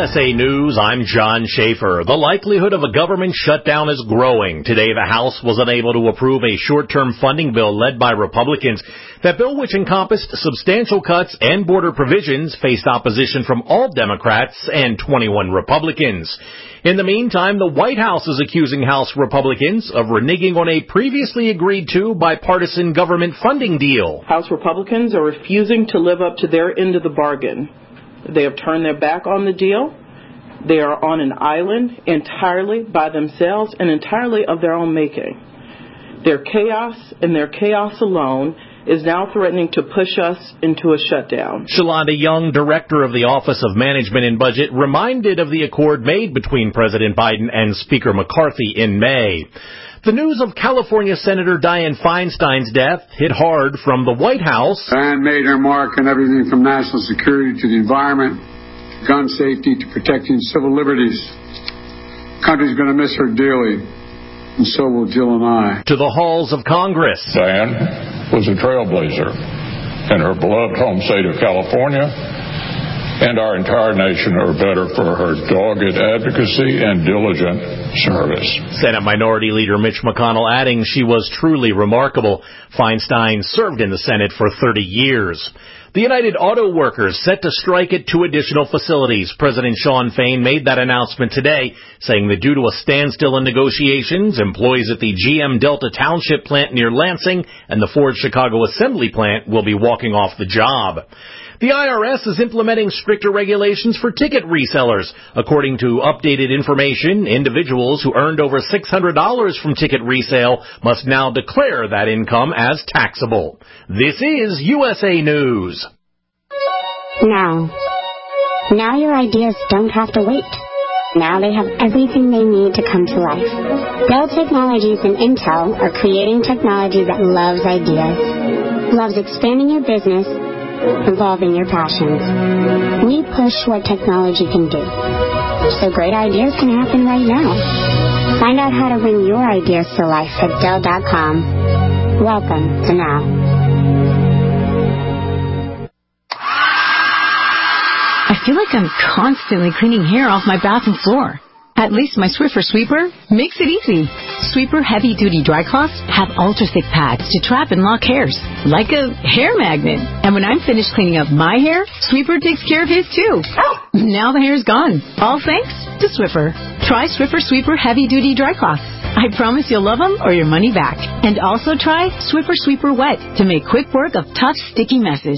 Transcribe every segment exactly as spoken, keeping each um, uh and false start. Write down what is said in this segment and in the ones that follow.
S A News, I'm John Schaefer. The likelihood of a government shutdown is growing. Today, the House was unable to approve a short-term funding bill led by Republicans. That bill, which encompassed substantial cuts and border provisions, faced opposition from all Democrats and twenty-one Republicans. In the meantime, the White House is accusing House Republicans of reneging on a previously agreed-to bipartisan government funding deal. House Republicans are refusing to live up to their end of the bargain. They have turned their back on the deal. They are on an island entirely by themselves and entirely of their own making. Their chaos and their chaos alone is now threatening to push us into a shutdown. Shalonda Young, director of the Office of Management and Budget, reminded of the accord made between President Biden and Speaker McCarthy in May. The news of California Senator Dianne Feinstein's death hit hard from the White House. Dianne made her mark on everything from national security to the environment, gun safety to protecting civil liberties. The country's going to miss her dearly, and so will Jill and I. To the halls of Congress. Dianne was a trailblazer in her beloved home state of California, and our entire nation are better for her dogged advocacy and diligent service. Senate Minority Leader Mitch McConnell adding she was truly remarkable. Feinstein served in the Senate for thirty years. The United Auto Workers set to strike at two additional facilities. President Shawn Fain made that announcement today, saying that due to a standstill in negotiations, employees at the G M Delta Township plant near Lansing and the Ford Chicago Assembly plant will be walking off the job. The I R S is implementing stricter regulations for ticket resellers. According to updated information, individuals who earned over six hundred dollars from ticket resale must now declare that income as taxable. This is U S A News. Now. Now your ideas don't have to wait. Now they have everything they need to come to life. Dell Technologies and Intel are creating technology that loves ideas, loves expanding your business, involving your passions. We push what technology can do, so great ideas can happen right now. Find out how to bring your ideas to life at Dell dot com. Welcome to Now. I feel like I'm constantly cleaning hair off my bathroom floor. At least my Swiffer Sweeper makes it easy. Sweeper heavy-duty dry cloths have ultra-thick pads to trap and lock hairs, like a hair magnet. And when I'm finished cleaning up my hair, Sweeper takes care of his too. Now the hair's gone. All thanks to Swiffer. Try Swiffer Sweeper heavy-duty dry cloths. I promise you'll love them or your money back. And also try Swiffer Sweeper Wet to make quick work of tough, sticky messes.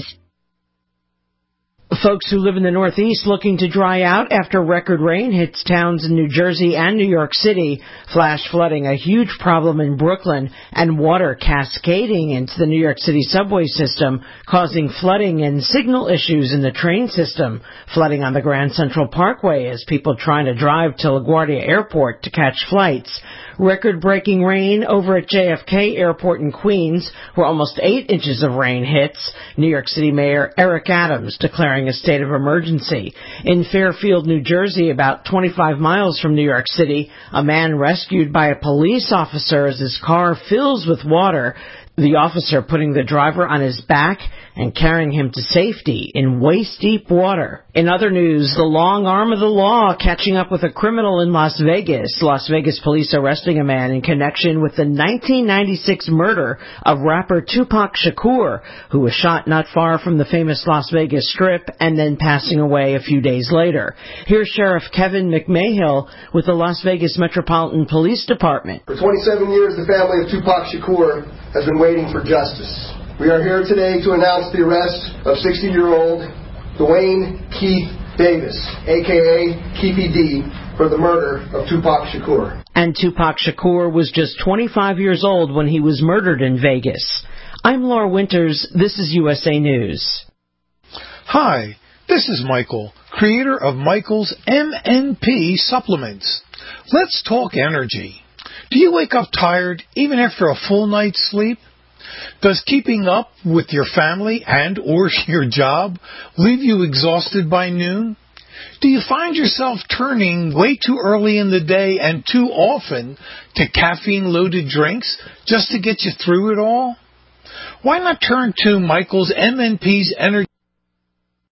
Folks who live in the Northeast looking to dry out after record rain hits towns in New Jersey and New York City. Flash flooding, a huge problem in Brooklyn, and water cascading into the New York City subway system, causing flooding and signal issues in the train system. Flooding on the Grand Central Parkway as people trying to drive to LaGuardia Airport to catch flights. Record-breaking rain over at J F K Airport in Queens, where almost eight inches of rain hits. New York City Mayor Eric Adams declaring a state of emergency. In Fairfield, New Jersey, about twenty-five miles from New York City, a man rescued by a police officer as his car fills with water. The officer putting the driver on his back and carrying him to safety in waist-deep water. In other news, the long arm of the law catching up with a criminal in Las Vegas. Las Vegas police arresting a man in connection with the nineteen ninety-six murder of rapper Tupac Shakur, who was shot not far from the famous Las Vegas Strip and then passing away a few days later. Here's Sheriff Kevin McMahill with the Las Vegas Metropolitan Police Department. For twenty-seven years, the family of Tupac Shakur has been waiting for justice. We are here today to announce the arrest of sixty-year-old Dwayne Keith Davis, a k a. Keefy D, for the murder of Tupac Shakur. And Tupac Shakur was just twenty-five years old when he was murdered in Vegas. I'm Laura Winters. This is U S A News. Hi, this is Michael, creator of Michael's M N P supplements. Let's talk energy. Do you wake up tired even after a full night's sleep? Does keeping up with your family and or your job leave you exhausted by noon? Do you find yourself turning way too early in the day and too often to caffeine-loaded drinks just to get you through it all? Why not turn to Michael's M N P's Energy